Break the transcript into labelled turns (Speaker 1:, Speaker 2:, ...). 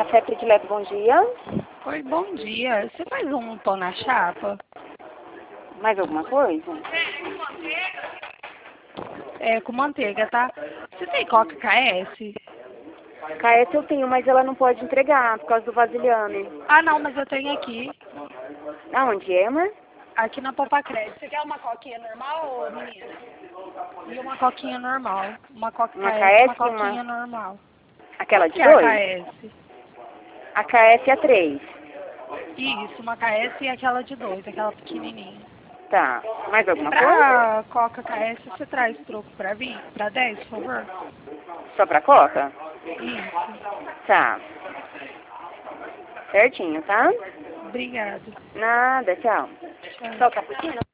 Speaker 1: Café Predileto, bom dia.
Speaker 2: Oi, bom dia. Você faz um pão na chapa?
Speaker 1: Mais alguma coisa?
Speaker 2: É, com manteiga, tá? Você tem Coca KS?
Speaker 1: KS eu tenho, mas ela não pode entregar por causa do vasilhame.
Speaker 2: Ah, não, mas eu tenho aqui.
Speaker 1: Aonde é, amor?
Speaker 2: Aqui na Popa Crédito. Você quer uma coquinha normal, ô menina? E uma coquinha normal. Uma Coca
Speaker 1: Uma
Speaker 2: KS e
Speaker 1: KS
Speaker 2: uma
Speaker 1: e uma...
Speaker 2: coquinha normal.
Speaker 1: Aquela
Speaker 2: Quanto
Speaker 1: de
Speaker 2: que é a
Speaker 1: dois?
Speaker 2: KS?
Speaker 1: A KS é 3.
Speaker 2: Isso, uma KS e aquela de 2, aquela pequenininha.
Speaker 1: Tá. Mais alguma coisa?
Speaker 2: Pra Coca KS, você traz troco pra 20, pra 10, por favor?
Speaker 1: Só pra Coca?
Speaker 2: Isso.
Speaker 1: Tá. Certinho, tá?
Speaker 2: Obrigada.
Speaker 1: Nada, tchau.
Speaker 2: Tchau.
Speaker 1: Só o cappuccino?